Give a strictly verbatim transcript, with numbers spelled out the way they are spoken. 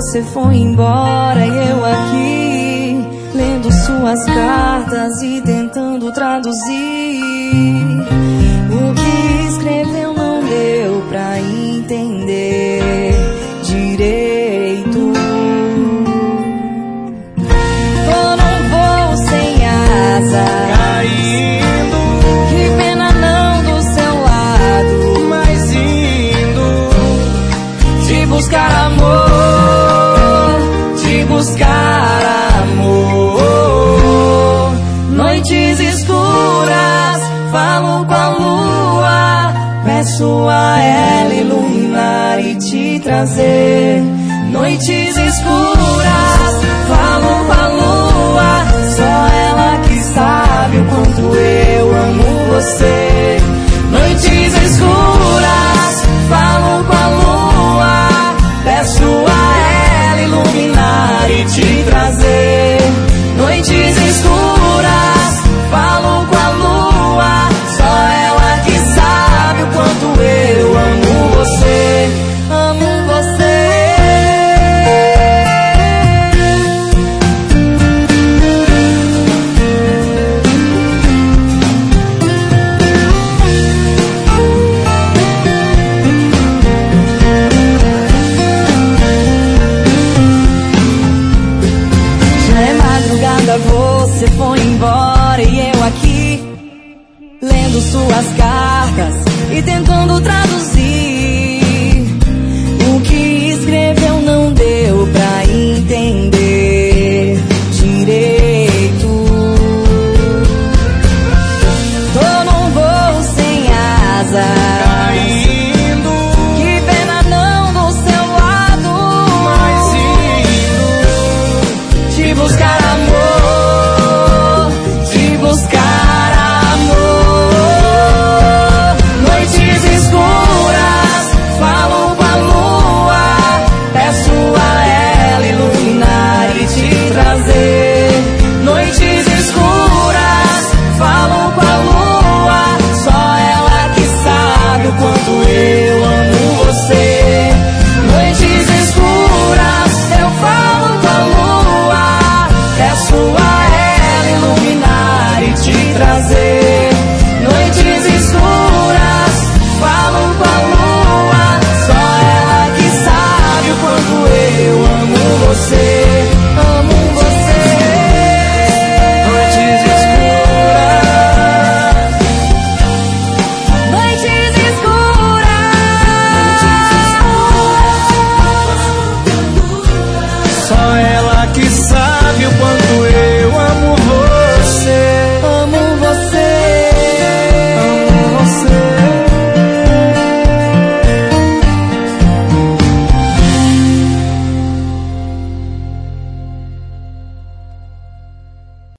você foi embora e eu aqui lendo suas cartas e tentando traduzir. O que escreveu não deu pra entender direito. Tô num voo sem asa, caindo, que pena não do seu lado, mas indo de buscar amor, de buscar amor. Noites escuras, falo com a lua, peço a ela iluminar e te trazer. Noites escuras, falo com a lua, só ela que sabe o quanto eu amo você. Noites escuras, falo com a lua, peço a ela iluminar e te trazer. Noites escuras, falo com a lua, só ela que sabe o quanto eu amo você. Amo você. Já é madrugada, você foi embora e eu aqui lendo suas cartas e tentando traduzir.